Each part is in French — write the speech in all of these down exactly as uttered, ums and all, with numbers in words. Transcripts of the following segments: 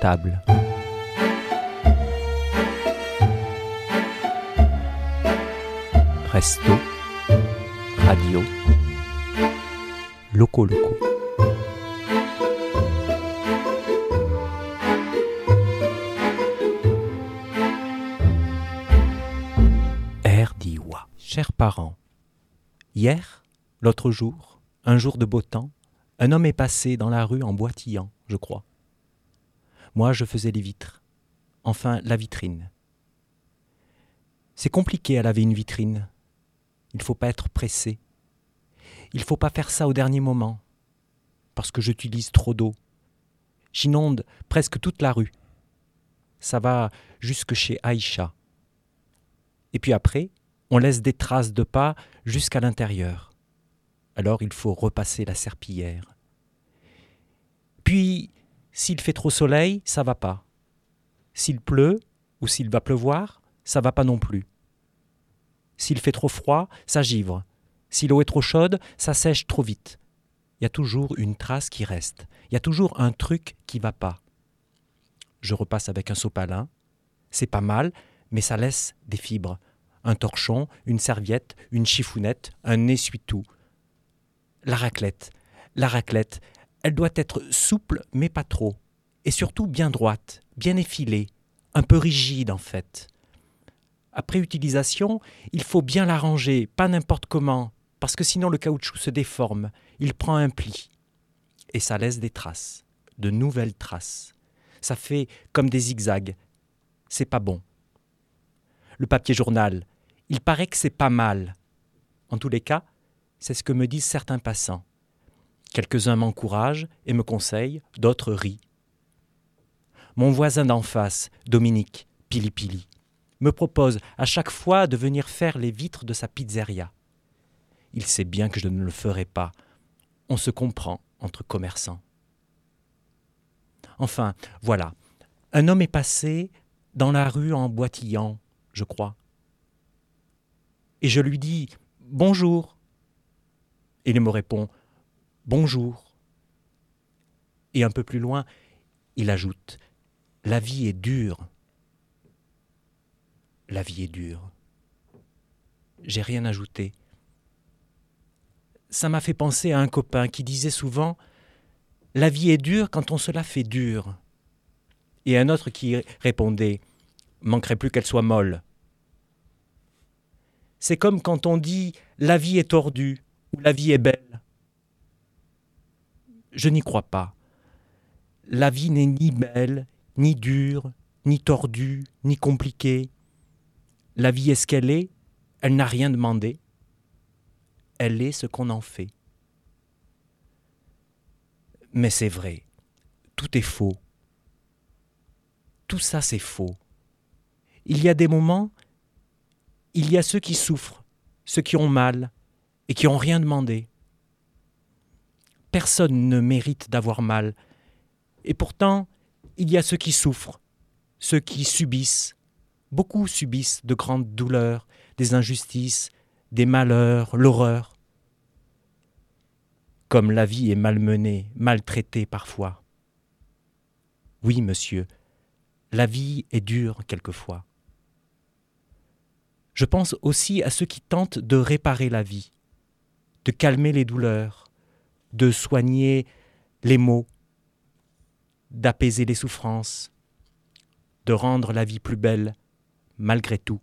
table. Resto, radio, locaux locaux. R. Diwa. Chers parents, hier, l'autre jour, un jour de beau temps, un homme est passé dans la rue en boitillant, je crois. Moi, je faisais les vitres, enfin la vitrine. C'est compliqué à laver une vitrine. Il ne faut pas être pressé. Il ne faut pas faire ça au dernier moment, parce que j'utilise trop d'eau. J'inonde presque toute la rue. Ça va jusque chez Aïcha. Et puis après, on laisse des traces de pas jusqu'à l'intérieur. Alors il faut repasser la serpillière. Puis, s'il fait trop soleil, ça va pas. S'il pleut ou s'il va pleuvoir, ça va pas non plus. S'il fait trop froid, ça givre. Si l'eau est trop chaude, ça sèche trop vite. Il y a toujours une trace qui reste. Il y a toujours un truc qui va pas. Je repasse avec un sopalin. C'est pas mal, mais ça laisse des fibres. Un torchon, une serviette, une chiffounette, un essuie-tout. La raclette. La raclette, elle doit être souple, mais pas trop. Et surtout bien droite, bien effilée, un peu rigide en fait. Après utilisation, il faut bien l'arranger, pas n'importe comment, parce que sinon le caoutchouc se déforme, il prend un pli. Et ça laisse des traces, de nouvelles traces. Ça fait comme des zigzags. C'est pas bon. Le papier journal, il paraît que c'est pas mal. En tous les cas, c'est ce que me disent certains passants. Quelques-uns m'encouragent et me conseillent, d'autres rient. Mon voisin d'en face, Dominique, Pili Pili, me propose à chaque fois de venir faire les vitres de sa pizzeria. Il sait bien que je ne le ferai pas. On se comprend entre commerçants. Enfin, voilà. Un homme est passé dans la rue en boitillant, je crois. Et je lui dis « Bonjour ». Et il me répond « Bonjour ». Et un peu plus loin, il ajoute « La vie est dure ». La vie est dure. J'ai rien ajouté. Ça m'a fait penser à un copain qui disait souvent « La vie est dure quand on se la fait dure ». Et un autre qui répondait « Manquerait plus qu'elle soit molle ». C'est comme quand on dit « La vie est tordue » ou « La vie est belle ». Je n'y crois pas. La vie n'est ni belle, ni dure, ni tordue, ni compliquée. La vie est ce qu'elle est, elle n'a rien demandé. Elle est ce qu'on en fait. Mais c'est vrai, tout est faux. Tout ça, c'est faux. Il y a des moments, il y a ceux qui souffrent, ceux qui ont mal et qui n'ont rien demandé. Personne ne mérite d'avoir mal. Et pourtant, il y a ceux qui souffrent, ceux qui subissent. Beaucoup subissent de grandes douleurs, des injustices, des malheurs, l'horreur. Comme la vie est malmenée, maltraitée parfois. Oui, monsieur, la vie est dure quelquefois. Je pense aussi à ceux qui tentent de réparer la vie, de calmer les douleurs, de soigner les maux, d'apaiser les souffrances, de rendre la vie plus belle, malgré tout.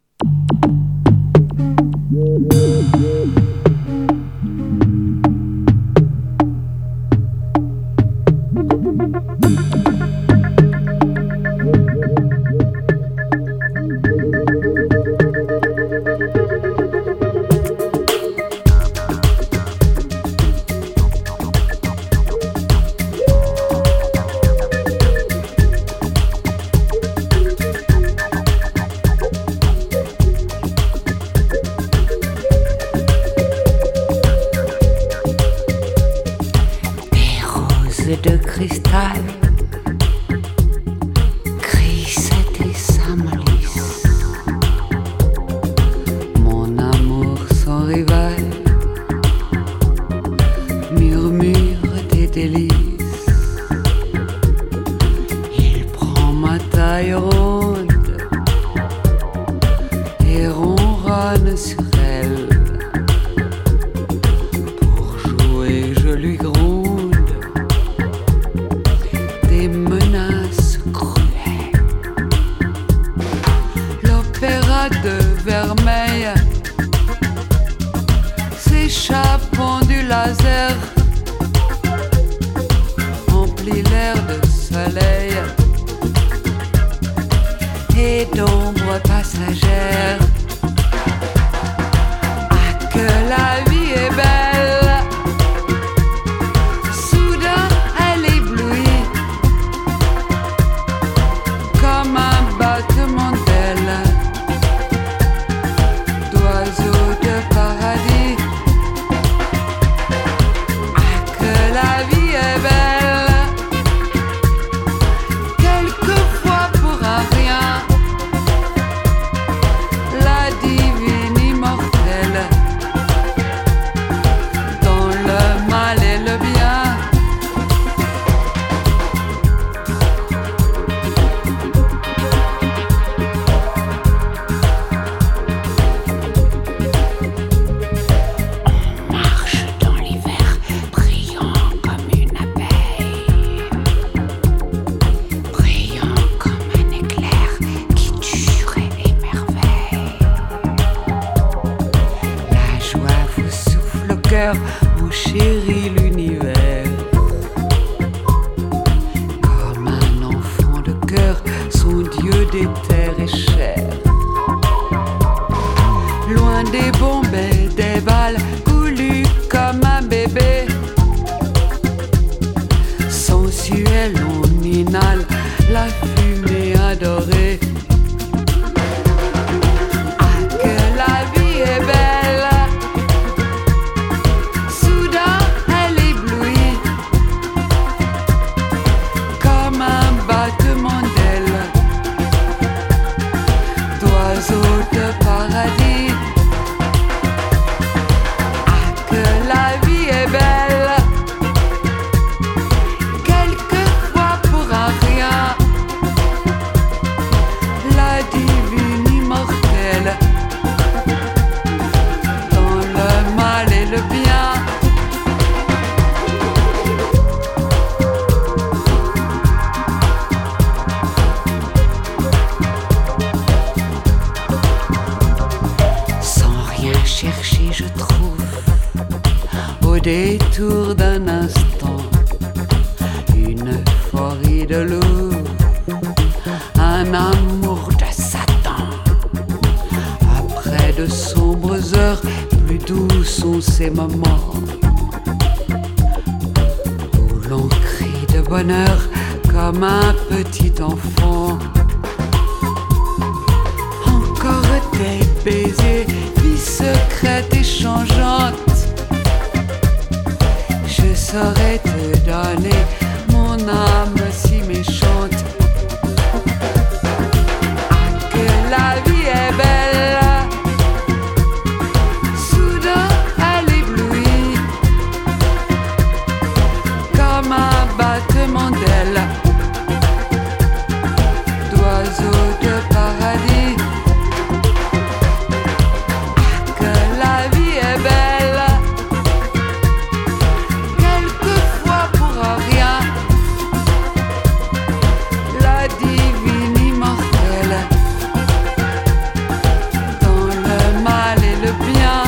De cristal, Chrysétis Amoris, mon amour sans rival, murmure tes délices. Il chat pendu laser emplit l'air de soleil et d'ombre passagère. Ah, que la vie est belle. Soudain, elle éblouit comme un battement d'ailes d'oiseaux de paradis. Ah, que la vie est belle. Quelquefois pour un rien, la divine immortelle, dans le mal et le bien. On marche dans l'hiver, brillant comme une abeille, brillant comme un éclair qui dure et émerveille. La joie vous souffle au cœur, mon chéri l'univers. Comme un enfant de cœur, son Dieu des terres est cher. Loin des bombes et des balles, goulu comme un bébé. Sensuel, on inhale la fumée adorée. Ah, que la vie est belle. Soudain, elle éblouit comme un battement d'ailes d'oiseaux de paradis. Ah, que la vie est belle. Quelquefois pour un rien, la divine immortelle, dans le mal et le bien. Sans rien chercher, je trouve, au détour d'un instant, une euphorie de loup, un amour de Satan. Après de sombres heures, plus doux sont ces moments où l'on crie de bonheur comme un petit enfant. Encore des baisers, vie secrète et changeante. Je saurais te donner mon âme si méchante. Ah, que la vie est belle. Soudain, elle éblouit comme un battement d'ailes d'oiseaux de paradis. Ah, que la vie est belle. Quelquefois pour un rien, la divine immortelle, dans le mal et le bien.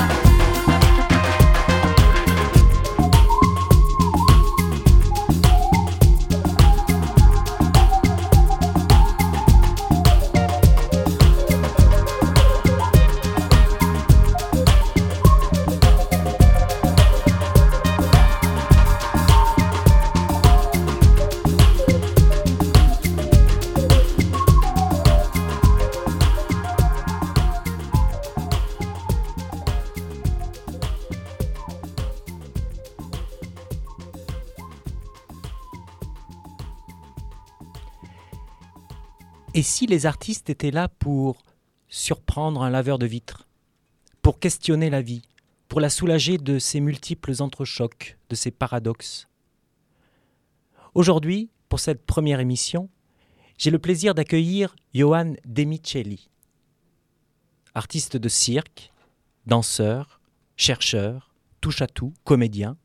Et si les artistes étaient là pour surprendre un laveur de vitres, pour questionner la vie, pour la soulager de ses multiples entrechocs, de ses paradoxes? Aujourd'hui, pour cette première émission, j'ai le plaisir d'accueillir Johan De Micheli, artiste de cirque, danseur, chercheur, touche-à-tout, comédien.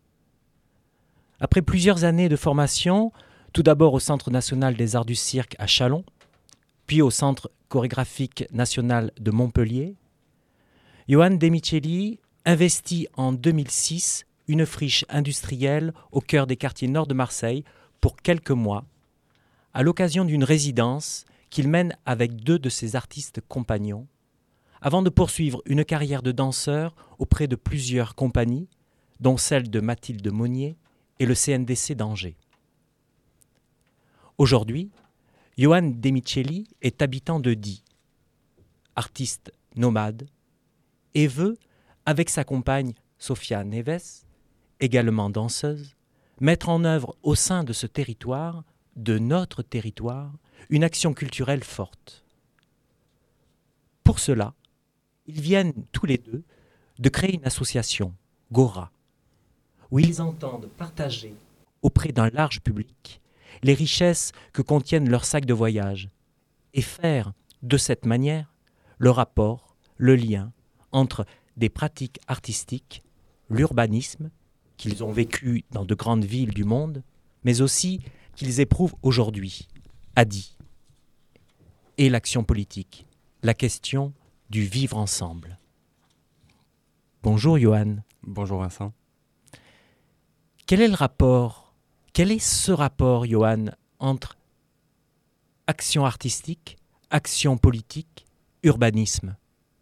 Après plusieurs années de formation, tout d'abord au Centre national des arts du cirque à Châlons, puis au Centre chorégraphique national de Montpellier, Johan De Micheli investit en deux mille six une friche industrielle au cœur des quartiers nord de Marseille pour quelques mois, à l'occasion d'une résidence qu'il mène avec deux de ses artistes compagnons, avant de poursuivre une carrière de danseur auprès de plusieurs compagnies, dont celle de Mathilde Monnier et le C N D C d'Angers. Aujourd'hui, Johan Demicheli est habitant de Die, artiste nomade, et veut, avec sa compagne Sofia Neves, également danseuse, mettre en œuvre au sein de ce territoire, de notre territoire, une action culturelle forte. Pour cela, ils viennent tous les deux de créer une association, Gora, où ils entendent partager auprès d'un large public les richesses que contiennent leurs sacs de voyage et faire de cette manière le rapport, le lien entre des pratiques artistiques, l'urbanisme qu'ils ont vécu dans de grandes villes du monde, mais aussi qu'ils éprouvent aujourd'hui à Die, et l'action politique, la question du vivre ensemble. Bonjour Johan. Bonjour Vincent. Quel est le rapport, quel est ce rapport, Johan, entre action artistique, action politique, urbanisme ?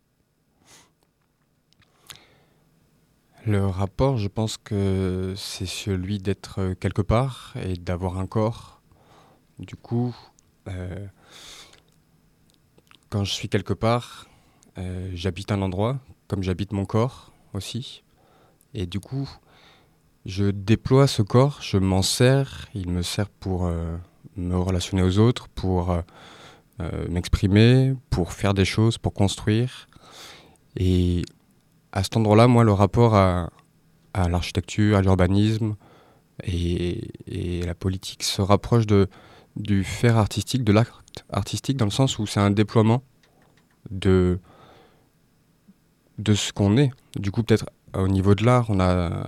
Le rapport, je pense que c'est celui d'être quelque part et d'avoir un corps. Du coup, euh, quand je suis quelque part, euh, j'habite un endroit, comme j'habite mon corps aussi. Et du coup, je déploie ce corps, je m'en sers, il me sert pour euh, me relationner aux autres, pour euh, euh, m'exprimer, pour faire des choses, pour construire. Et à cet endroit-là, moi, le rapport à, à l'architecture, à l'urbanisme et, et la politique se rapproche de, du faire artistique, de l'acte artistique, dans le sens où c'est un déploiement de, de ce qu'on est. Du coup, peut-être au niveau de l'art, on a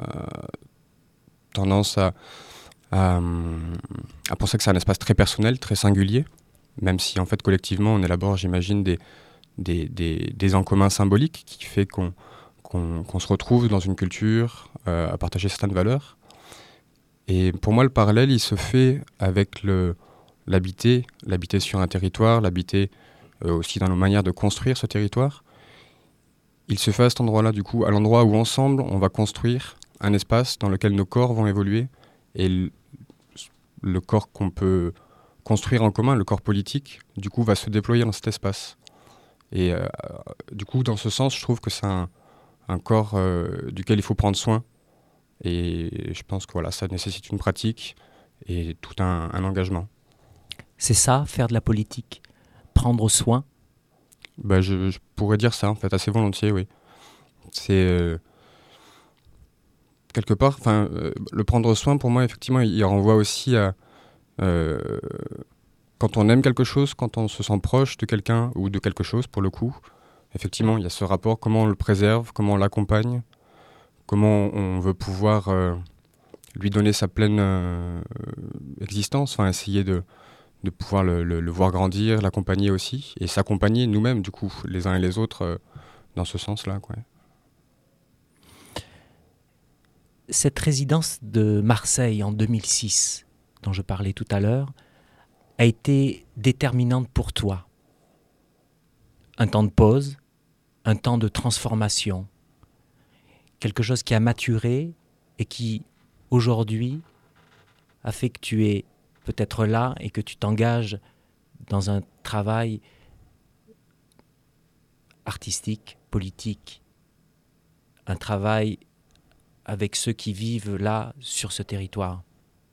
tendance à, à, à penser que c'est un espace très personnel, très singulier, même si en fait collectivement on élabore, j'imagine, des, des, des, des en commun symboliques qui fait qu'on, qu'on, qu'on se retrouve dans une culture euh, à partager certaines valeurs. Et pour moi, le parallèle, il se fait avec le, l'habiter, l'habiter sur un territoire, l'habiter euh, aussi dans nos manières de construire ce territoire. Il se fait à cet endroit-là, du coup, à l'endroit où ensemble on va construire un espace dans lequel nos corps vont évoluer, et le, le corps qu'on peut construire en commun, le corps politique, du coup va se déployer dans cet espace. Et euh, du coup, dans ce sens, je trouve que c'est un, un corps euh, duquel il faut prendre soin, et je pense que voilà, ça nécessite une pratique et tout un, un engagement. C'est ça, faire de la politique, prendre soin. Bah, je, je pourrais dire ça, en fait, assez volontiers, oui. C'est... Euh, quelque part, enfin, euh, le prendre soin, pour moi, effectivement, il, il renvoie aussi à... Euh, quand on aime quelque chose, quand on se sent proche de quelqu'un ou de quelque chose, pour le coup, effectivement, il y a ce rapport, comment on le préserve, comment on l'accompagne, comment on veut pouvoir euh, lui donner sa pleine euh, existence, enfin, essayer de, de pouvoir le, le, le voir grandir, l'accompagner aussi, et s'accompagner nous-mêmes, du coup, les uns et les autres, euh, dans ce sens-là, quoi. Cette résidence de Marseille en deux mille six, dont je parlais tout à l'heure, a été déterminante pour toi. Un temps de pause, un temps de transformation, quelque chose qui a maturé et qui, aujourd'hui, a fait que tu es peut-être là et que tu t'engages dans un travail artistique, politique, un travail avec ceux qui vivent là, sur ce territoire.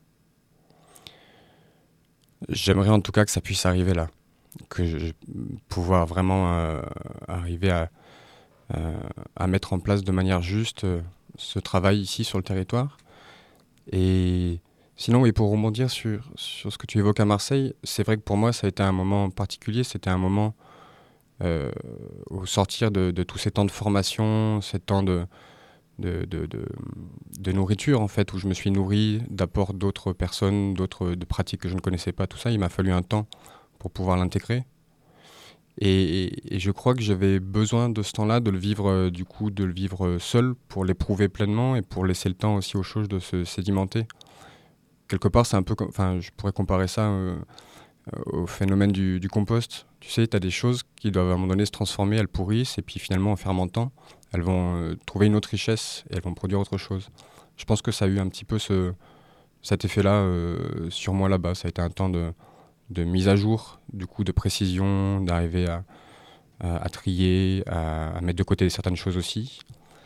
J'aimerais en tout cas que ça puisse arriver là, que je, je pouvoir vraiment euh, arriver à, euh, à mettre en place de manière juste euh, ce travail ici sur le territoire. Et sinon, oui, pour rebondir sur, sur ce que tu évoques à Marseille, c'est vrai que pour moi, ça a été un moment particulier, c'était un moment euh, au sortir de, de tous ces temps de formation, ces temps de De, de, de, de nourriture en fait, où je me suis nourri d'apports d'autres personnes, d'autres de pratiques que je ne connaissais pas, tout ça, il m'a fallu un temps pour pouvoir l'intégrer. Et, et, et je crois que j'avais besoin de ce temps-là, de le vivre euh, du coup, de le vivre seul pour l'éprouver pleinement et pour laisser le temps aussi aux choses de se sédimenter. Quelque part, c'est un peu, enfin, je pourrais comparer ça euh, au phénomène du, du compost. Tu sais, tu as des choses qui doivent à un moment donné se transformer, elles pourrissent, et puis finalement, en fermentant, elles vont euh, trouver une autre richesse et elles vont produire autre chose. Je pense que ça a eu un petit peu ce, cet effet-là euh, sur moi là-bas. Ça a été un temps de, de mise à jour, du coup, de précision, d'arriver à, à, à trier, à, à mettre de côté certaines choses aussi.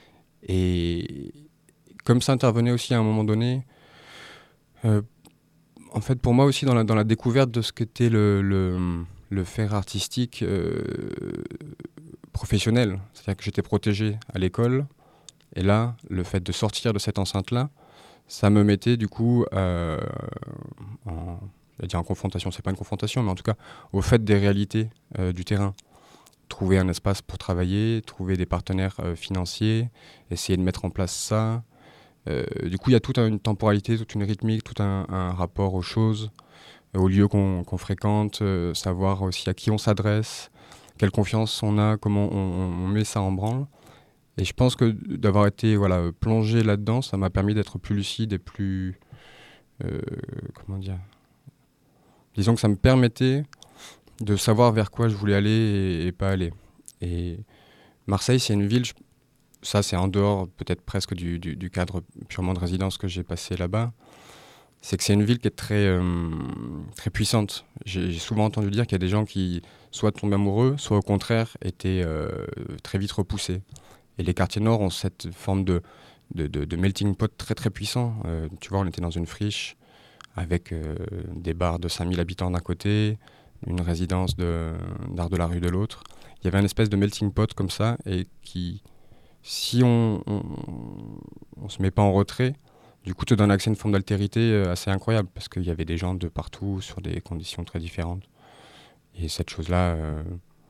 Et comme ça intervenait aussi à un moment donné, euh, en fait, pour moi aussi, dans la, dans la découverte de ce qu'était le, le, le faire artistique euh, professionnel, c'est-à-dire que j'étais protégé à l'école, et là, le fait de sortir de cette enceinte-là, ça me mettait du coup euh, en, je vais dire en confrontation, c'est pas une confrontation, mais en tout cas au fait des réalités euh, du terrain. Trouver un espace pour travailler, trouver des partenaires euh, financiers, essayer de mettre en place ça. Euh, du coup, il y a toute une temporalité, toute une rythmique, tout un, un rapport aux choses, euh, aux lieux qu'on, qu'on fréquente, euh, savoir aussi à qui on s'adresse, quelle confiance on a, comment on, on met ça en branle. Et je pense que d'avoir été voilà, plongé là-dedans, ça m'a permis d'être plus lucide et plus... Euh, comment dire ? Disons que ça me permettait de savoir vers quoi je voulais aller et, et pas aller. Et Marseille, c'est une ville... Je, ça, c'est en dehors peut-être presque du, du, du cadre purement de résidence que j'ai passé là-bas. C'est que c'est une ville qui est très, euh, très puissante. J'ai, j'ai souvent entendu dire qu'il y a des gens qui soit tombent amoureux, soit au contraire étaient euh, très vite repoussés. Et les quartiers nord ont cette forme de, de, de, de melting pot très très puissant. Euh, tu vois, on était dans une friche avec euh, des bars de cinq mille habitants d'un côté, une résidence de, d'art de la rue de l'autre. Il y avait une espèce de melting pot comme ça et qui... Si on ne se met pas en retrait, du coup, te donne accès à une forme d'altérité assez incroyable parce qu'il y avait des gens de partout sur des conditions très différentes. Et cette chose-là, euh,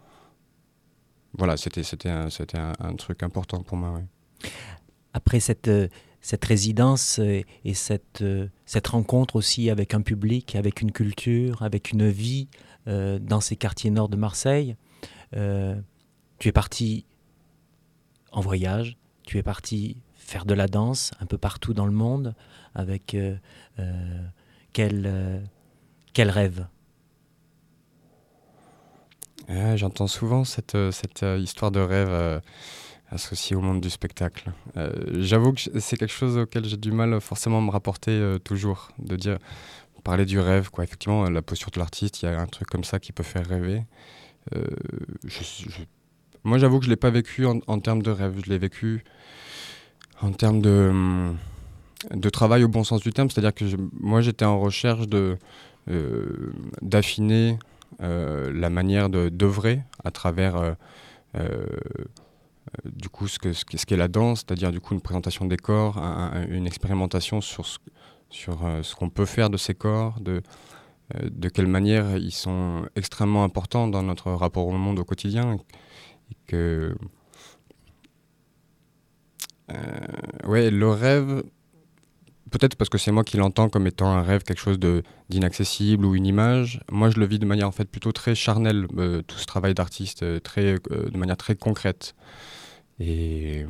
voilà, c'était, c'était, un, c'était un, un truc important pour moi. Ouais. Après cette, cette résidence et cette, cette rencontre aussi avec un public, avec une culture, avec une vie euh, dans ces quartiers nord de Marseille, euh, tu es parti en voyage, tu es parti faire de la danse un peu partout dans le monde, avec euh, euh, quel, euh, quel rêve ? Ouais, j'entends souvent cette, cette euh, histoire de rêve euh, associée au monde du spectacle. Euh, j'avoue que c'est quelque chose auquel j'ai du mal forcément à me rapporter euh, toujours, de dire, parler du rêve, quoi. Effectivement, la posture de l'artiste, il y a un truc comme ça qui peut faire rêver. Euh, je, je Moi, j'avoue que je ne l'ai pas vécu en, en termes de rêve. Je l'ai vécu en termes de, de travail au bon sens du terme. C'est-à-dire que je, moi, j'étais en recherche de, euh, d'affiner euh, la manière de, d'œuvrer à travers euh, euh, du coup, ce, que, ce qu'est la danse, c'est-à-dire du coup, une présentation des corps, un, un, une expérimentation sur, ce, sur euh, ce qu'on peut faire de ces corps, de, euh, de quelle manière ils sont extrêmement importants dans notre rapport au monde au quotidien. Que euh, ouais, le rêve, peut-être parce que c'est moi qui l'entends comme étant un rêve, quelque chose de, d'inaccessible ou une image. Moi, je le vis de manière en fait plutôt très charnelle, euh, tout ce travail d'artiste, euh, très, euh, de manière très concrète. Et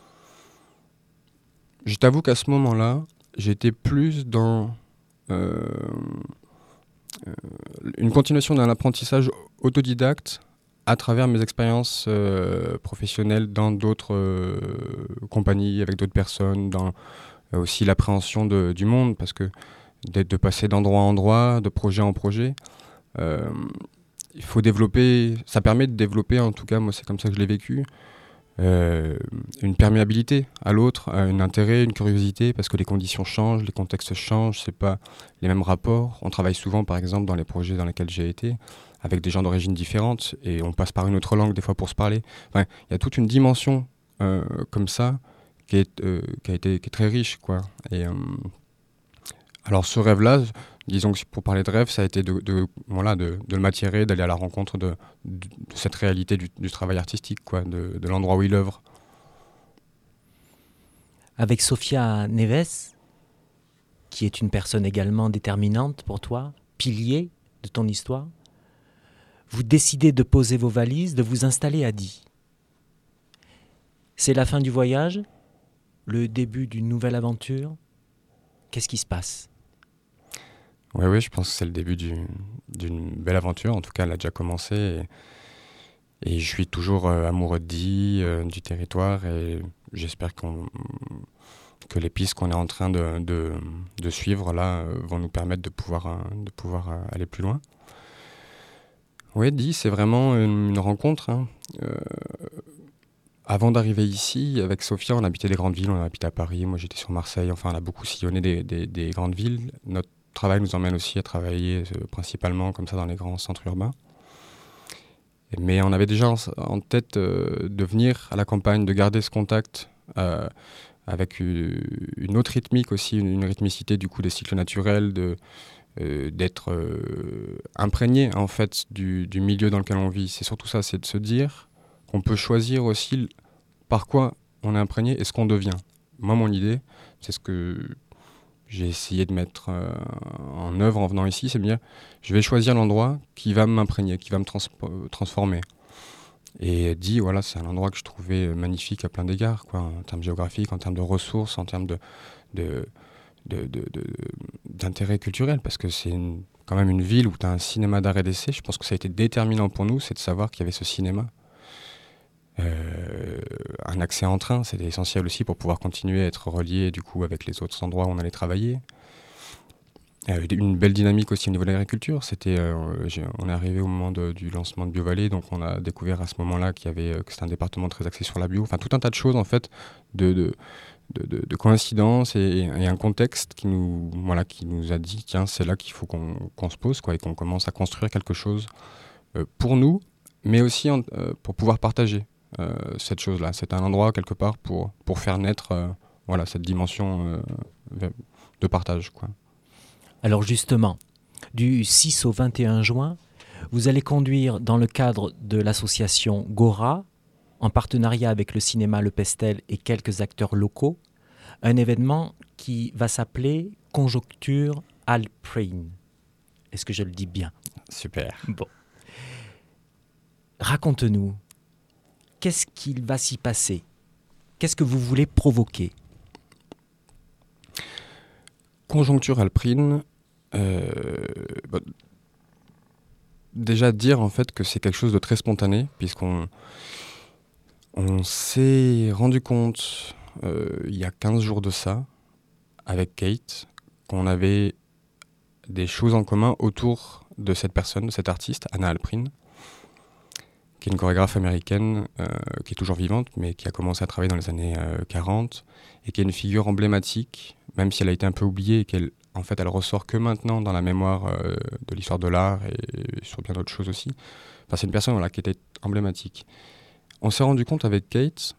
je t'avoue qu'à ce moment-là, j'étais plus dans euh, euh, une continuation d'un apprentissage autodidacte à travers mes expériences euh, professionnelles dans d'autres euh, compagnies, avec d'autres personnes, dans euh, aussi l'appréhension de, du monde, parce que d'être, de passer d'endroit en endroit, de projet en projet, euh, il faut développer, ça permet de développer, en tout cas moi c'est comme ça que je l'ai vécu, euh, une perméabilité à l'autre, un intérêt, une curiosité, parce que les conditions changent, les contextes changent, c'est pas les mêmes rapports. On travaille souvent par exemple dans les projets dans lesquels j'ai été, avec des gens d'origine différente, et on passe par une autre langue des fois pour se parler. Enfin, il y a toute une dimension euh, comme ça qui, est, euh, qui a été qui est très riche, quoi. Et euh, alors ce rêve-là, disons que pour parler de rêve, ça a été de, de, voilà, de, de le m'attirer, d'aller à la rencontre de, de, de cette réalité du, du travail artistique, quoi, de, de l'endroit où il œuvre. Avec Sophia Neves, qui est une personne également déterminante pour toi, pilier de ton histoire, vous décidez de poser vos valises, de vous installer à Die. C'est la fin du voyage, le début d'une nouvelle aventure. Qu'est-ce qui se passe ? Oui, oui, je pense que c'est le début du, d'une belle aventure. En tout cas, elle a déjà commencé. Et, et je suis toujours euh, amoureux de Die, euh, du territoire. Et j'espère qu'on, que les pistes qu'on est en train de, de, de suivre là euh, vont nous permettre de pouvoir, euh, de pouvoir euh, aller plus loin. Oui, Die, c'est vraiment une, une rencontre. Hein. Euh, avant d'arriver ici, avec Sophia, on habitait des grandes villes. On habitait à Paris, moi j'étais sur Marseille. Enfin, on a beaucoup sillonné des, des, des grandes villes. Notre travail nous emmène aussi à travailler euh, principalement comme ça dans les grands centres urbains. Mais on avait déjà en, en tête euh, de venir à la campagne, de garder ce contact euh, avec une, une autre rythmique aussi, une, une rythmicité du coup des cycles naturels, de, euh, d'être euh, imprégné en fait du, du milieu dans lequel on vit. C'est surtout ça, c'est de se dire qu'on peut choisir aussi par quoi on est imprégné et ce qu'on devient. Moi, mon idée, c'est ce que j'ai essayé de mettre euh, en œuvre en venant ici, c'est de dire, je vais choisir l'endroit qui va m'imprégner, qui va me trans- transformer. Et Die, voilà, c'est un endroit que je trouvais magnifique à plein d'égards, quoi, en termes géographiques, en termes de ressources, en termes de, de, de, de, de, d'intérêt culturel, parce que c'est une, quand même une ville où tu as un cinéma d'art et d'essai. Je pense que ça a été déterminant pour nous, c'est de savoir qu'il y avait ce cinéma. Euh, un accès en train, c'était essentiel aussi pour pouvoir continuer à être relié du coup avec les autres endroits où on allait travailler. Euh, une belle dynamique aussi au niveau de l'agriculture. C'était, euh, j'ai, on est arrivé au moment de, du lancement de BioVallée, donc on a découvert à ce moment-là qu'il y avait, que c'était un département très axé sur la bio. Enfin, tout un tas de choses en fait, de, de, de, de, de coïncidences et, et un contexte qui nous, voilà, qui nous a dit tiens, c'est là qu'il faut qu'on, qu'on se pose, quoi, et qu'on commence à construire quelque chose euh, pour nous, mais aussi en, euh, pour pouvoir partager. Euh, cette chose-là, c'est un endroit quelque part pour, pour faire naître euh, voilà, cette dimension euh, de partage, quoi. Alors justement, du six au vingt et un juin, vous allez conduire dans le cadre de l'association Gora, en partenariat avec le cinéma Le Pestel et quelques acteurs locaux, un événement qui va s'appeler Conjoncture Alpine. Est-ce que je le dis bien ? Super. Bon. Raconte-nous. Qu'est-ce qu'il va s'y passer ? Qu'est-ce que vous voulez provoquer ? Conjoncture Alpine, euh, bah, déjà dire en fait que c'est quelque chose de très spontané, puisqu'on on s'est rendu compte euh, il y a quinze jours de ça, avec Kate, qu'on avait des choses en commun autour de cette personne, de cette artiste, Anna Alprin, qui est une chorégraphe américaine euh, qui est toujours vivante, mais qui a commencé à travailler dans les années euh, quarante, et qui est une figure emblématique, même si elle a été un peu oubliée, et qu'elle en fait, elle ressort que maintenant dans la mémoire euh, de l'histoire de l'art, et sur bien d'autres choses aussi. Enfin, c'est une personne voilà, qui était emblématique. On s'est rendu compte avec Kate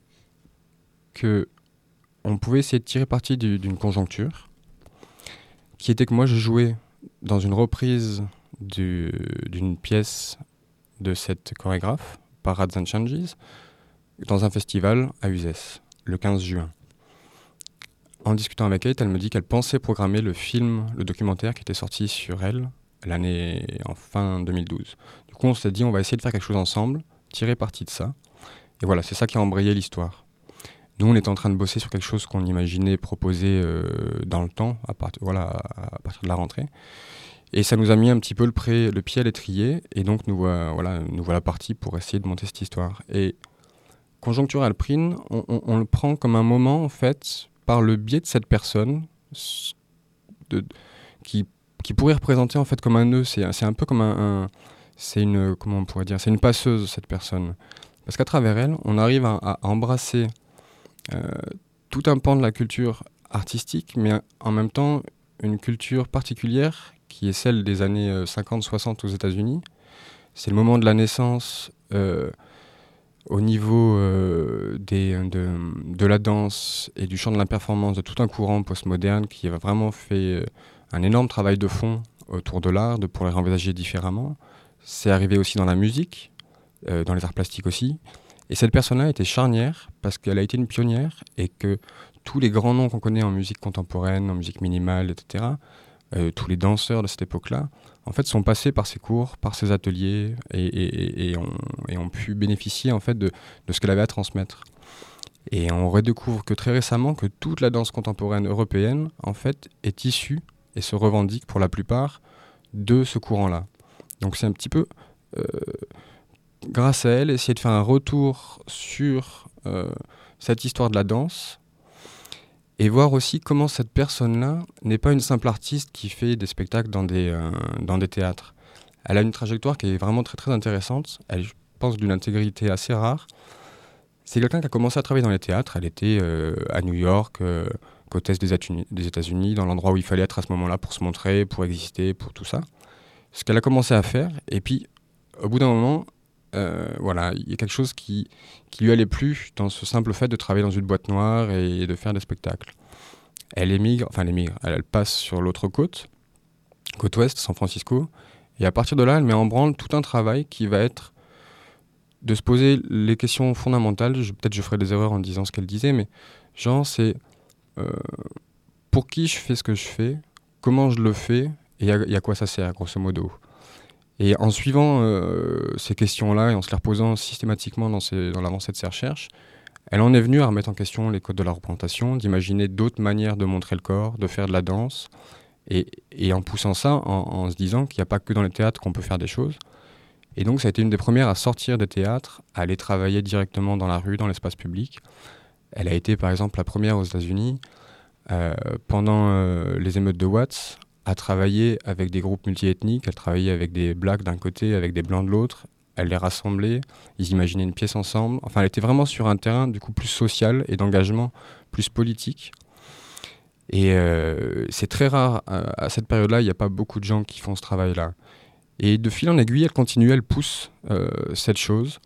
qu'on pouvait essayer de tirer parti du, d'une conjoncture, qui était que moi, je jouais dans une reprise du, d'une pièce de cette chorégraphe, Parades and Changes, dans un festival à Uzès, le quinze juin. En discutant avec Kate, elle me dit qu'elle pensait programmer le film, le documentaire qui était sorti sur elle l'année en fin deux mille douze. Du coup, on s'est dit, on va essayer de faire quelque chose ensemble, tirer parti de ça. Et voilà, c'est ça qui a embrayé l'histoire. Nous, on était en train de bosser sur quelque chose qu'on imaginait proposer euh, dans le temps, à, part, voilà, à partir de la rentrée. Et ça nous a mis un petit peu le, pré, le pied à l'étrier, et donc nous, voilà, voilà, nous voilà partis pour essayer de monter cette histoire. Et Conjoncture Alpine, on, on, on le prend comme un moment, en fait, par le biais de cette personne, de, qui, qui pourrait représenter en fait comme un nœud. C'est, c'est un peu comme un, un, c'est une, comment on pourrait dire, c'est une passeuse, cette personne. Parce qu'à travers elle, on arrive à, à embrasser euh, tout un pan de la culture artistique, mais en même temps une culture particulière qui est celle des années cinquante soixante aux États-Unis. C'est le moment de la naissance euh, au niveau euh, des, de, de la danse et du champ de la performance de tout un courant postmoderne qui a vraiment fait un énorme travail de fond autour de l'art, de pour les envisager différemment. C'est arrivé aussi dans la musique, euh, dans les arts plastiques aussi. Et cette personne-là était charnière parce qu'elle a été une pionnière et que tous les grands noms qu'on connaît en musique contemporaine, en musique minimale, et cetera, euh, tous les danseurs de cette époque-là, en fait, sont passés par ces cours, par ces ateliers, et, et, et, ont, et ont pu bénéficier en fait de, de ce qu'elle avait à transmettre. Et on redécouvre que très récemment que toute la danse contemporaine européenne, en fait, est issue et se revendique pour la plupart de ce courant-là. Donc c'est un petit peu, euh, grâce à elle, essayer de faire un retour sur euh, cette histoire de la danse et voir aussi comment cette personne-là n'est pas une simple artiste qui fait des spectacles dans des, euh, dans des théâtres. Elle a une trajectoire qui est vraiment très très intéressante. Elle, je pense, d'une intégrité assez rare. C'est quelqu'un qui a commencé à travailler dans les théâtres. Elle était euh, à New York, euh, côte est des États-Unis, des États-Unis, dans l'endroit où il fallait être à ce moment-là pour se montrer, pour exister, pour tout ça. Ce qu'elle a commencé à faire, et puis au bout d'un moment, euh, voilà, il y a quelque chose qui, qui lui allait plus dans ce simple fait de travailler dans une boîte noire et de faire des spectacles. Elle émigre, enfin elle émigre, elle, elle passe sur l'autre côte, côte ouest, San Francisco, et à partir de là, elle met en branle tout un travail qui va être de se poser les questions fondamentales. Je, peut-être je ferai des erreurs en disant ce qu'elle disait, mais genre c'est euh, pour qui je fais ce que je fais, comment je le fais, et à, et à quoi ça sert, grosso modo. Et en suivant euh, ces questions-là et en se les reposant systématiquement dans, ses, dans l'avancée de ses recherches, elle en est venue à remettre en question les codes de la représentation, d'imaginer d'autres manières de montrer le corps, de faire de la danse, et, et en poussant ça, en, en se disant qu'il n'y a pas que dans les théâtres qu'on peut faire des choses. Et donc ça a été une des premières à sortir des théâtres, à aller travailler directement dans la rue, dans l'espace public. Elle a été par exemple la première aux États-Unis, euh, pendant euh, les émeutes de Watts, à travailler avec des groupes multiethniques. Elle travaillait avec des blacks d'un côté, avec des blancs de l'autre. Elle les rassemblait, ils imaginaient une pièce ensemble. Enfin, elle était vraiment sur un terrain du coup plus social et d'engagement plus politique. Et euh, c'est très rare, à, à cette période-là, il n'y a pas beaucoup de gens qui font ce travail-là. Et de fil en aiguille, elle continue, elle pousse euh, cette chose.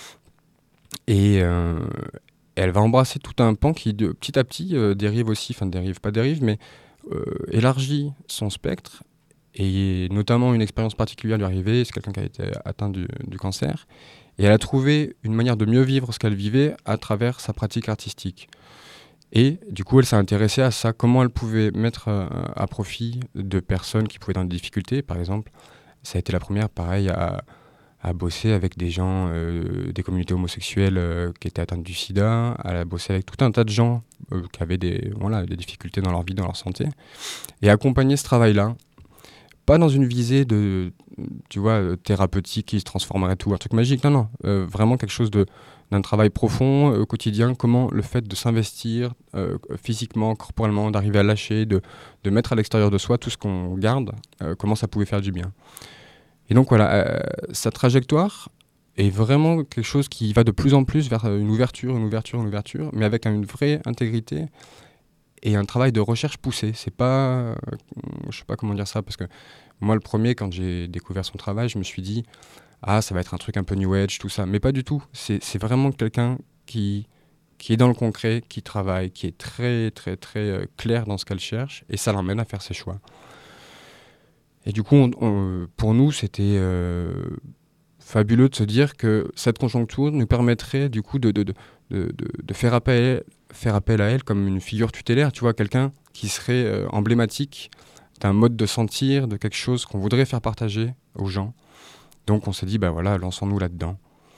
Et euh, elle va embrasser tout un pan qui, de, petit à petit, euh, dérive aussi, enfin dérive, pas dérive, mais euh, élargit son spectre. Et notamment, une expérience particulière lui est arrivée, c'est quelqu'un qui a été atteint du, du cancer. Et elle a trouvé une manière de mieux vivre ce qu'elle vivait à travers sa pratique artistique. Et du coup, elle s'est intéressée à ça, comment elle pouvait mettre euh, à profit de personnes qui pouvaient être dans des difficultés, par exemple. Ça a été la première, pareil, à, à bosser avec des gens, euh, des communautés homosexuelles euh, qui étaient atteintes du sida. Elle a bossé avec tout un tas de gens euh, qui avaient des, voilà, des difficultés dans leur vie, dans leur santé. Et accompagner ce travail-là, pas dans une visée de, tu vois, thérapeutique qui se transformerait tout, un truc magique. Non, non, euh, vraiment quelque chose de, d'un travail profond, au euh, quotidien. Comment le fait de s'investir euh, physiquement, corporellement, d'arriver à lâcher, de, de mettre à l'extérieur de soi tout ce qu'on garde, euh, comment ça pouvait faire du bien. Et donc voilà, euh, sa trajectoire est vraiment quelque chose qui va de plus en plus vers une ouverture, une ouverture, une ouverture, mais avec une vraie intégrité et un travail de recherche poussé. C'est pas, euh, je sais pas comment dire ça, parce que moi le premier, quand j'ai découvert son travail, je me suis dit ah, ça va être un truc un peu new age, tout ça, mais pas du tout. C'est, c'est vraiment quelqu'un qui qui est dans le concret, qui travaille, qui est très très très euh, clair dans ce qu'elle cherche, et ça l'emmène à faire ses choix. Et du coup, on, on, pour nous, c'était euh, fabuleux de se dire que cette conjoncture nous permettrait du coup de, de, de, de, de faire, appel, faire appel à elle comme une figure tutélaire, tu vois, quelqu'un qui serait euh, emblématique d'un mode de sentir, de quelque chose qu'on voudrait faire partager aux gens. Donc on s'est dit, bah voilà, lançons-nous là-dedans.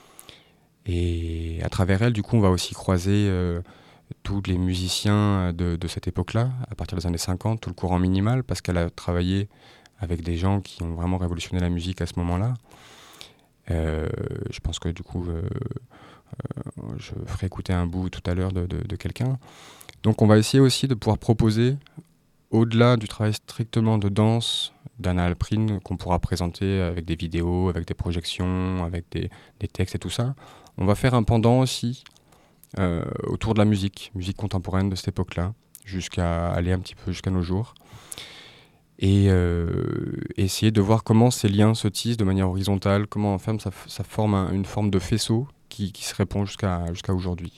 Et à travers elle, du coup, on va aussi croiser euh, tous les musiciens de, de cette époque-là, à partir des années cinquante, tout le courant minimal, parce qu'elle a travaillé avec des gens qui ont vraiment révolutionné la musique à ce moment-là. Euh, je pense que du coup, euh, euh, je ferai écouter un bout tout à l'heure de, de, de quelqu'un. Donc on va essayer aussi de pouvoir proposer, au-delà du travail strictement de danse d'Anna Alprin, qu'on pourra présenter avec des vidéos, avec des projections, avec des, des textes et tout ça, on va faire un pendant aussi euh, autour de la musique, musique contemporaine de cette époque-là, jusqu'à aller un petit peu jusqu'à nos jours. Et euh, essayer de voir comment ces liens se tissent de manière horizontale, comment en fait ça, ça forme un, une forme de faisceau qui, qui se répond jusqu'à, jusqu'à aujourd'hui.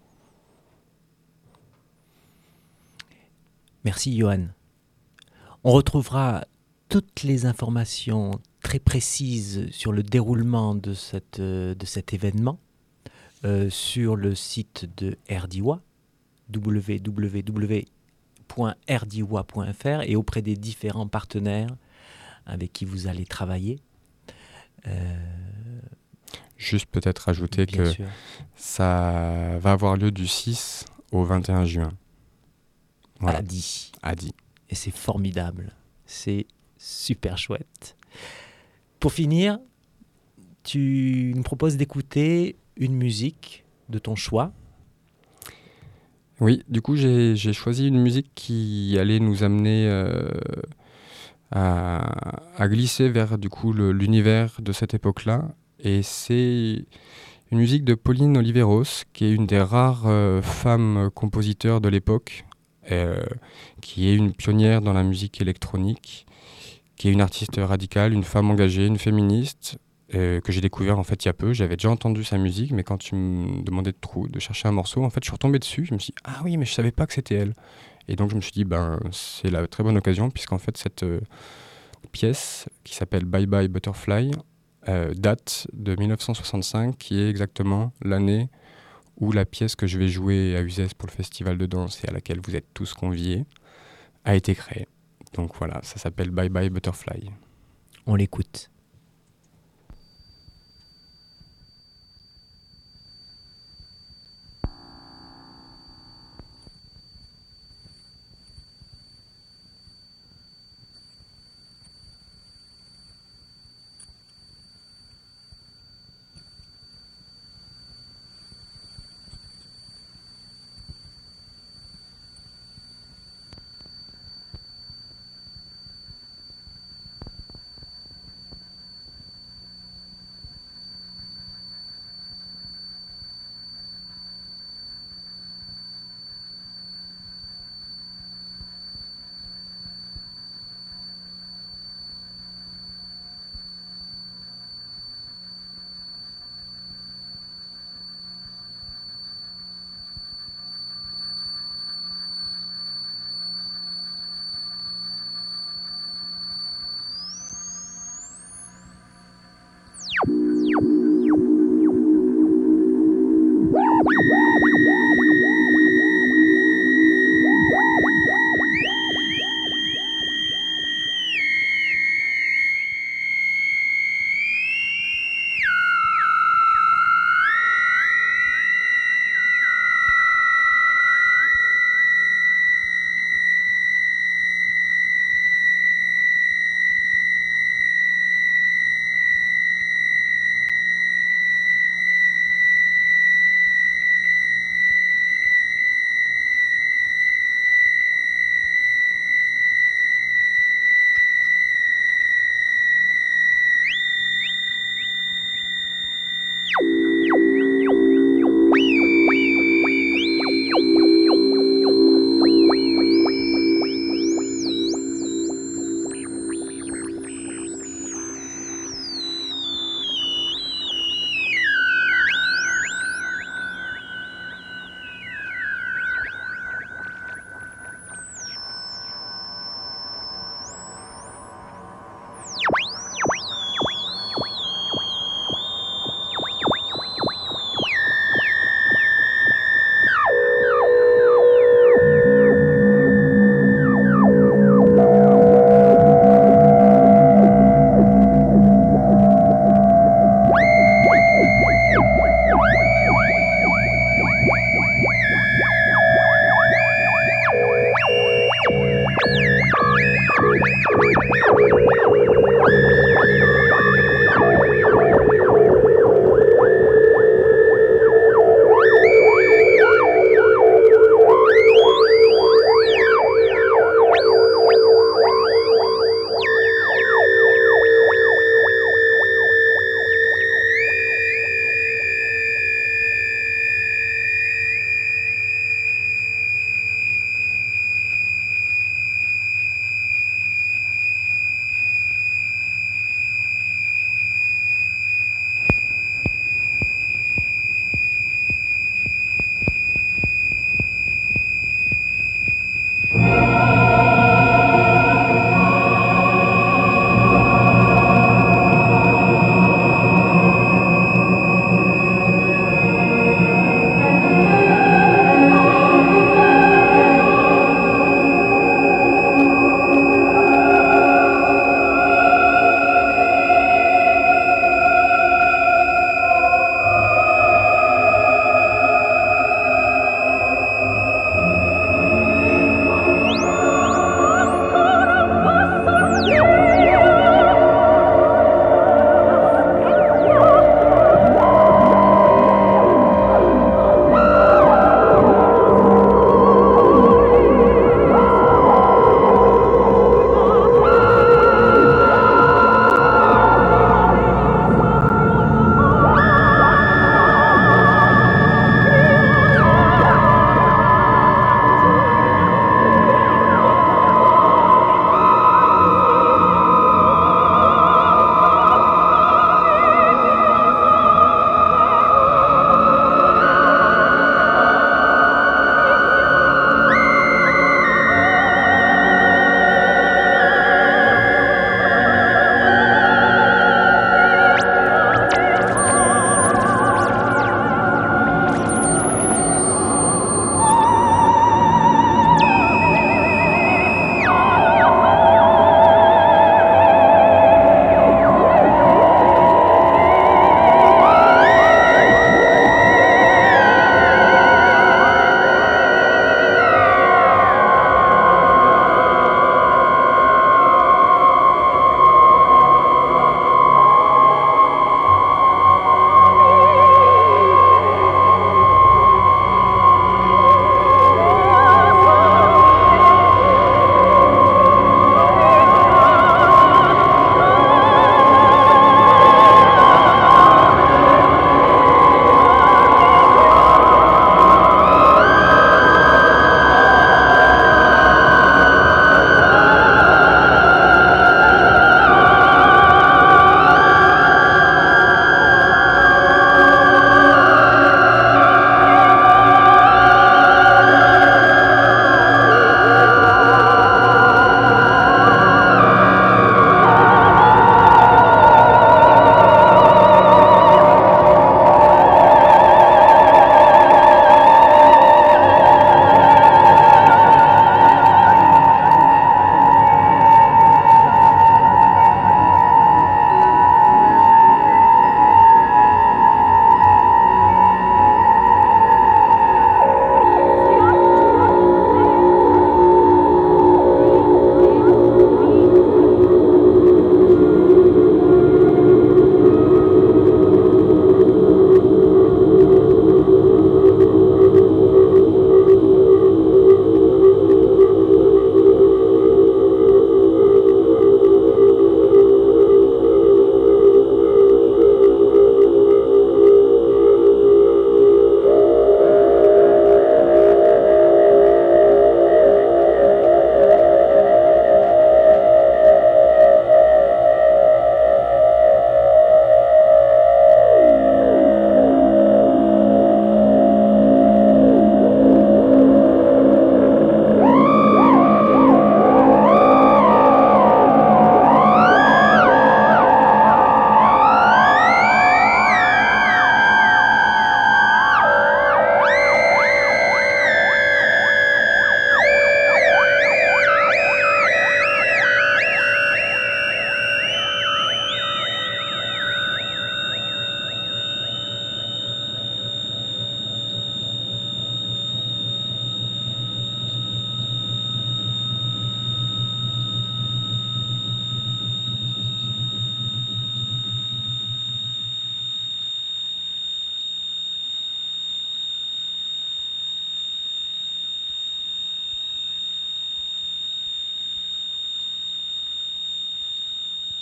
Merci Johan. On retrouvera toutes les informations très précises sur le déroulement de, cette, de cet événement euh, sur le site de Erdiwa, w w w point r d w a point f r et auprès des différents partenaires avec qui vous allez travailler. Euh, Juste peut-être ajouter bien que sûr. ça va avoir lieu du six au vingt et un juin. Voilà, A dit. à Die. Et c'est formidable. C'est super chouette. Pour finir, tu nous proposes d'écouter une musique de ton choix. Oui, du coup, j'ai j'ai choisi une musique qui allait nous amener euh, à, à glisser vers du coup le- l'univers de cette époque-là. Et c'est une musique de Pauline Oliveros, qui est une des rares euh, femmes compositeurs de l'époque, euh, qui est une pionnière dans la musique électronique, qui est une artiste radicale, une femme engagée, une féministe, euh, que j'ai découvert en fait il y a peu. J'avais déjà entendu sa musique, mais quand tu me demandais de, trou- de chercher un morceau, en fait, je suis retombé dessus. Je me suis dit, ah oui, mais je savais pas que c'était elle. Et donc je me suis dit, ben, c'est la très bonne occasion, puisqu'en fait, cette euh, pièce qui s'appelle Bye Bye Butterfly euh, date de mille neuf cent soixante-cinq, qui est exactement l'année où la pièce que je vais jouer à Uzès pour le festival de danse et à laquelle vous êtes tous conviés a été créée. Donc voilà, ça s'appelle Bye Bye Butterfly. On l'écoute.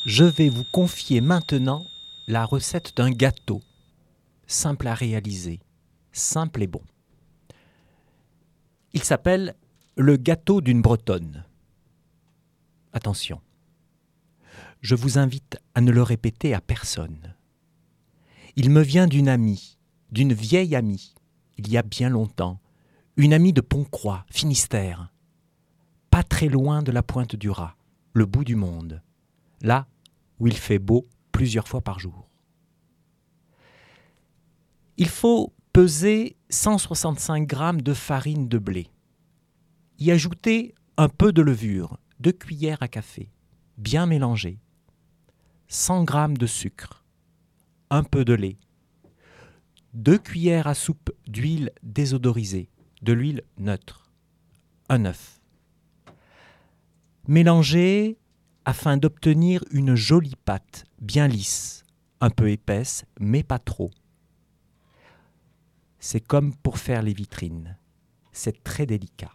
Je vais vous confier maintenant la recette d'un gâteau, simple à réaliser, simple et bon. Il s'appelle le gâteau d'une Bretonne. Attention, je vous invite à ne le répéter à personne. Il me vient d'une amie, d'une vieille amie, il y a bien longtemps, une amie de Pontcroix, Finistère, pas très loin de la Pointe du Raz, le bout du monde, là où il fait beau plusieurs fois par jour. Il faut peser cent soixante-cinq grammes de farine de blé, y ajouter un peu de levure, deux cuillères à café, bien mélangées, cent grammes de sucre, un peu de lait, deux cuillères à soupe d'huile désodorisée, de l'huile neutre, un œuf. Mélangez afin d'obtenir une jolie pâte, bien lisse, un peu épaisse, mais pas trop. C'est comme pour faire les vitrines, c'est très délicat.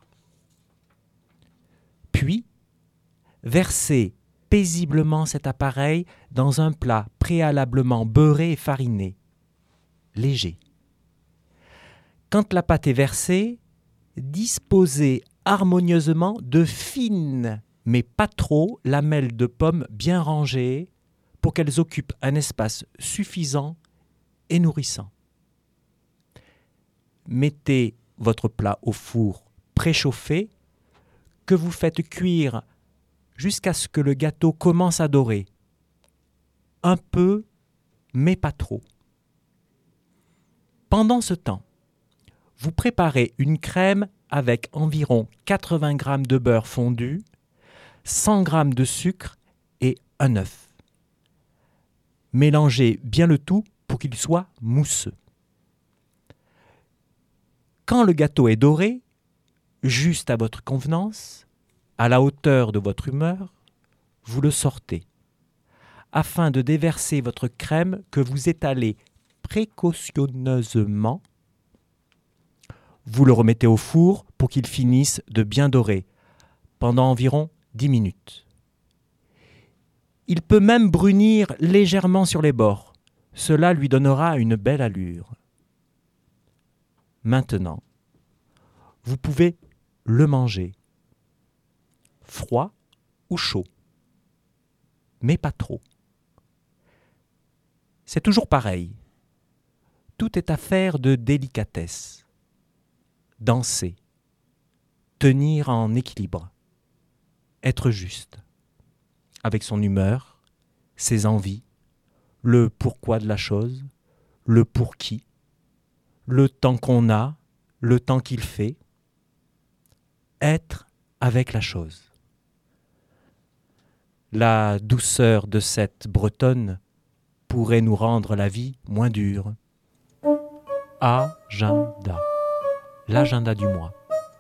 Puis, versez paisiblement cet appareil dans un plat préalablement beurré et fariné, léger. Quand la pâte est versée, disposez harmonieusement de fines, mais pas trop, lamelles de pommes bien rangées pour qu'elles occupent un espace suffisant et nourrissant. Mettez votre plat au four préchauffé que vous faites cuire jusqu'à ce que le gâteau commence à dorer. Un peu, mais pas trop. Pendant ce temps, vous préparez une crème avec environ quatre-vingts grammes de beurre fondu, cent grammes de sucre et un œuf. Mélangez bien le tout pour qu'il soit mousseux. Quand le gâteau est doré, juste à votre convenance, à la hauteur de votre humeur, vous le sortez, afin de déverser votre crème que vous étalez précautionneusement. Vous le remettez au four pour qu'il finisse de bien dorer, pendant environ dix minutes. Il peut même brunir légèrement sur les bords. Cela lui donnera une belle allure. Maintenant, vous pouvez le manger, froid ou chaud, mais pas trop. C'est toujours pareil. Tout est affaire de délicatesse. Danser, tenir en équilibre, être juste, avec son humeur, ses envies, le pourquoi de la chose, le pour qui, le temps qu'on a, le temps qu'il fait, être avec la chose. La douceur de cette Bretonne pourrait nous rendre la vie moins dure. Agenda. L'agenda du mois.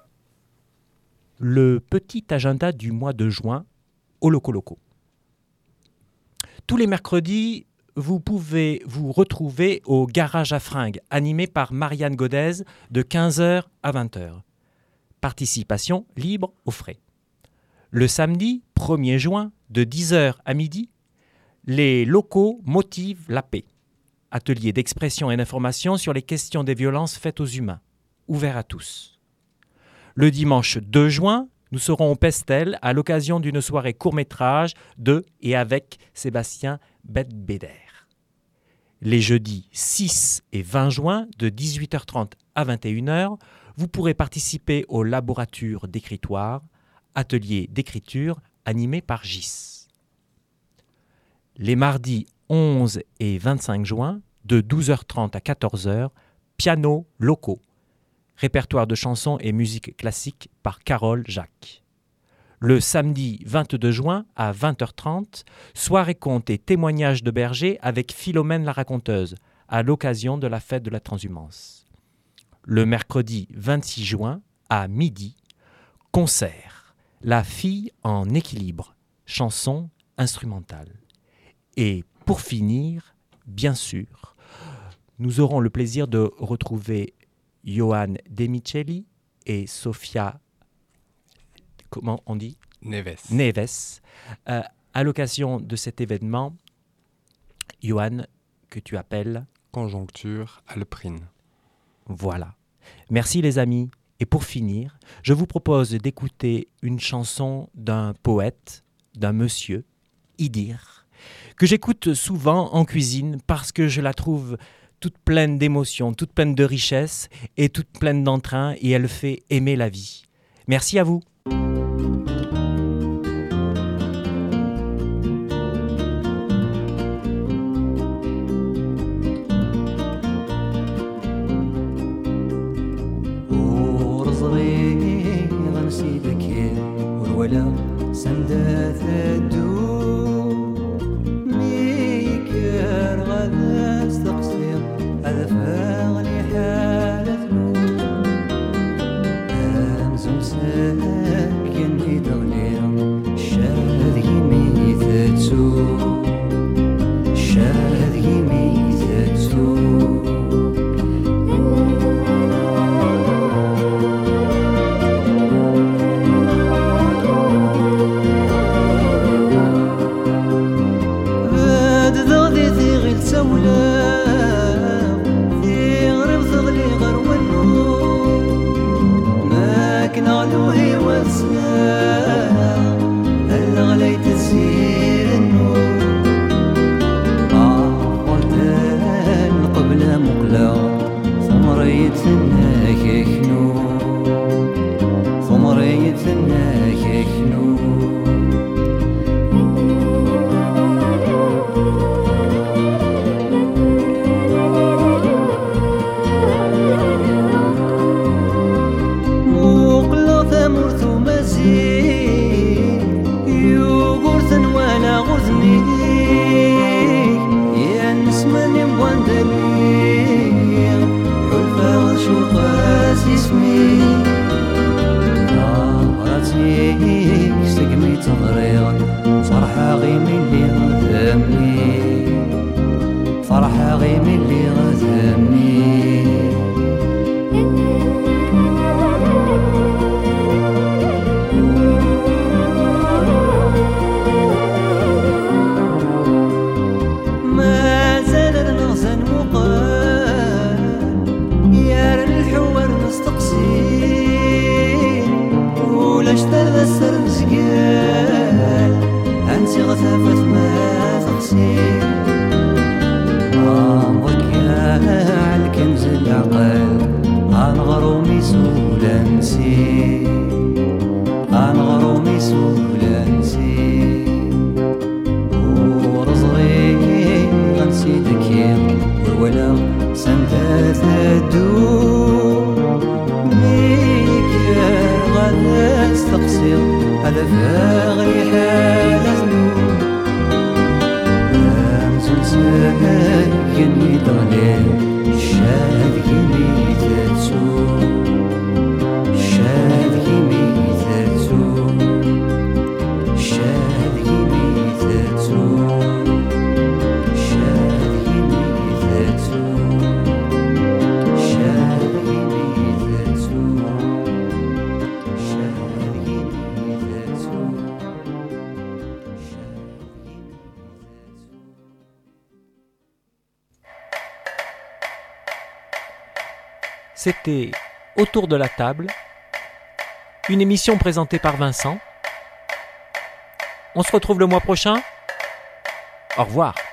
Le petit agenda du mois de juin au Loco Loco. Tous les mercredis, vous pouvez vous retrouver au Garage à Fringues, animé par Marianne Godez de quinze heures à vingt heures. Participation libre aux frais. Le samedi premier juin, de dix heures à midi, les locaux motivent la paix. Atelier d'expression et d'information sur les questions des violences faites aux humains, ouvert à tous. Le dimanche deux juin, nous serons au Pestel à l'occasion d'une soirée court-métrage de et avec Sébastien Bedbeder. Les jeudis six et vingt juin, de dix-huit heures trente à vingt et une heures, vous pourrez participer au laboratoire d'écritoire, atelier d'écriture animé par Gis. Les mardis onze et vingt-cinq juin, de douze heures trente à quatorze heures, piano locaux, répertoire de chansons et musique classique par Carole Jacques. Le samedi vingt-deux juin à vingt heures trente, soirée conte et témoignages de berger avec Philomène la raconteuse, à l'occasion de la fête de la transhumance. Le mercredi vingt-six juin à midi, concert, La fille en équilibre, chanson instrumentale. Et pour finir, bien sûr, nous aurons le plaisir de retrouver Johan Demicheli et Sofia, comment on dit ? Neves. Neves, euh, à l'occasion de cet événement, Johan, que tu appelles Conjoncture alprine. Voilà. Merci les amis. Et pour finir, je vous propose d'écouter une chanson d'un poète, d'un monsieur, Idir, que j'écoute souvent en cuisine parce que je la trouve toute pleine d'émotions, toute pleine de richesse et toute pleine d'entrain, et elle fait aimer la vie. Merci à vous. ولا سندات الدور ميكر غدا استقصير هذا فاغني حالة أمزم ساكن يدغلير شاد يميت تسوق شاد يميت تسوق C'était Autour de la table, une émission présentée par Vincent. On se retrouve le mois prochain. Au revoir.